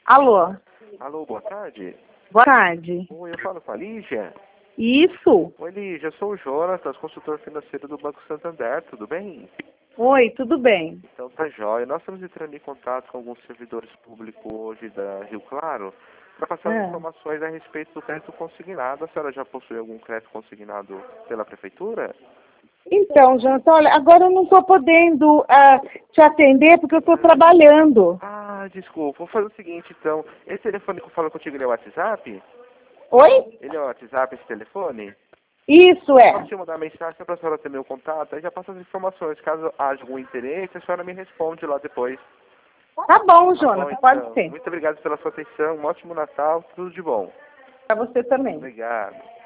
Alô, Alô, boa tarde. boa tarde. Oi, eu falo com a Lígia. Isso? Oi, Lígia, eu sou o Jonatas, consultor financeiro do Banco Santander, tudo bem? Oi, tudo bem? Então tá jóia. Nós estamos entrando em contato com alguns servidores públicos hoje da Rio Claro para passar as Ah. informações a respeito do crédito consignado. A senhora já possui algum crédito consignado pela Prefeitura? Então, Jonathan, olha, agora eu não estou podendo te atender porque eu estou trabalhando. Ah, desculpa. Vou fazer o seguinte, então. Esse telefone que eu falo contigo, ele é o WhatsApp? Oi? Ele é o WhatsApp, esse telefone? Isso Posso é. te mandar mensagem para a senhora ter meu contato? Aí já passa as informações. Caso haja algum interesse, a senhora me responde lá depois. Tá bom, Tá bom, Jonathan, pode então. ser. Muito obrigado pela sua atenção. Um ótimo Natal. Tudo de bom. Para você também. Obrigado.